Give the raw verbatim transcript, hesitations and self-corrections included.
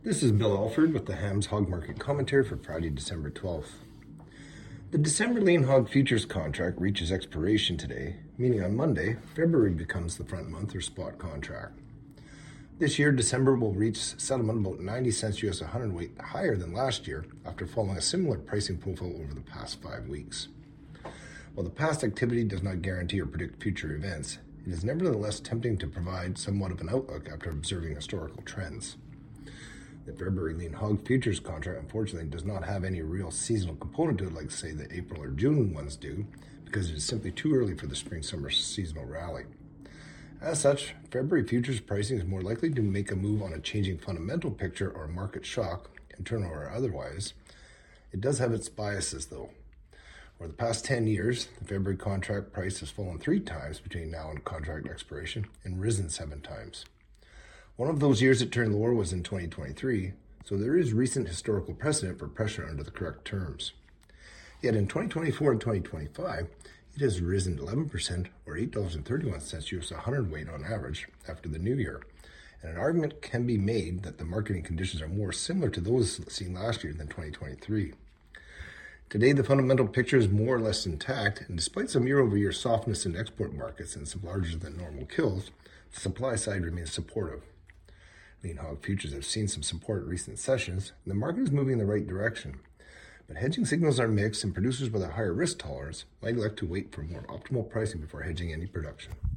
This is Bill Alford with the Hams Hog Market Commentary for Friday, December twelfth. The December lean hog futures contract reaches expiration today, meaning on Monday, February becomes the front month or spot contract. This year, December will reach settlement about ninety cents U S a hundredweight higher than last year after following a similar pricing profile over the past five weeks. While the past activity does not guarantee or predict future events, it is nevertheless tempting to provide somewhat of an outlook after observing historical trends. The February lean hog futures contract unfortunately does not have any real seasonal component to it like say the April or June ones do, because it is simply too early for the spring-summer seasonal rally. As such, February futures pricing is more likely to make a move on a changing fundamental picture or a market shock, internal or otherwise. It does have its biases though. Over the past ten years, the February contract price has fallen three times between now and contract expiration and risen seven times. One of those years it turned lower was in twenty twenty-three, so there is recent historical precedent for pressure under the correct terms. Yet in twenty twenty-four and twenty twenty-five, it has risen eleven percent or eight dollars and thirty-one cents U S a hundredweight on average after the new year, and an argument can be made that the marketing conditions are more similar to those seen last year than twenty twenty-three. Today, the fundamental picture is more or less intact, and despite some year-over-year softness in export markets and some larger than normal kills, the supply side remains supportive. Lean hog futures have seen some support at recent sessions, and the market is moving in the right direction. But hedging signals are mixed, and producers with a higher risk tolerance might elect to wait for more optimal pricing before hedging any production.